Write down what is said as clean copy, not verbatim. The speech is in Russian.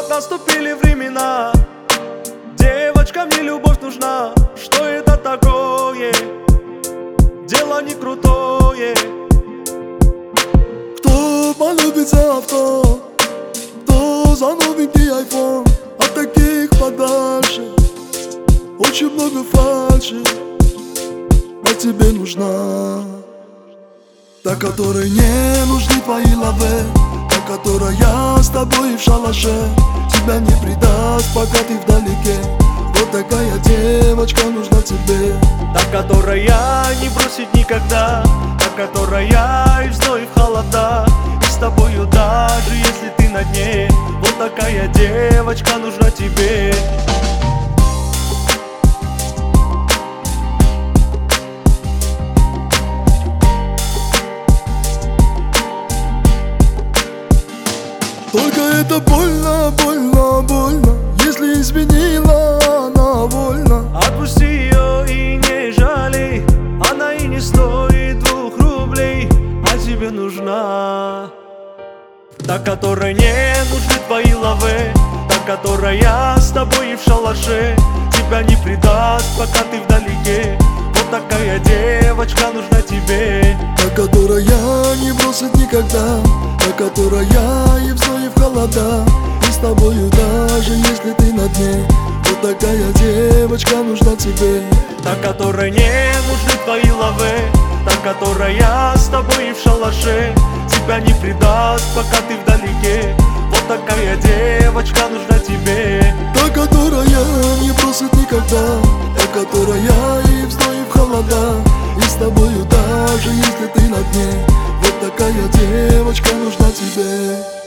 Вот наступили времена, девочкам не любовь нужна. Что это такое? Дело не крутое. Кто полюбится авто, кто за новенький айфон. От таких подальше, очень много фальши. А тебе нужна та, которой не нужны твои лавы, та, которая с тобой в шалаше, тебя не предаст, пока ты вдалеке. Вот такая девочка нужна тебе. Та, которая не бросит никогда, та, которая и в зной, и в холода, и с тобою даже если ты на дне. Вот такая девочка нужна тебе. Только это больно, больно, больно. Если изменила, она вольна. Отпусти ее и не жалей, она и не стоит 2 рублей. А тебе нужна та, которой не нужны твои лавы, та, которая с тобой и в шалаше, тебя не предаст, пока ты вдалеке. Вот такая девочка нужна тебе. Та, которая не бросит никогда, та, которая и в зной, и в холода, и с тобою даже если ты на дне. Вот такая девочка нужна тебе. Та, которой не нужны твои лавы, та, которая с тобой и в шалаше, тебя не предаст, пока ты вдалеке. Вот такая девочка нужна тебе. Та, которая не бросит никогда, та, которая и в зной, и в холода, и с тобою даже если ты на дне. Вот такая девочка нужна тебе.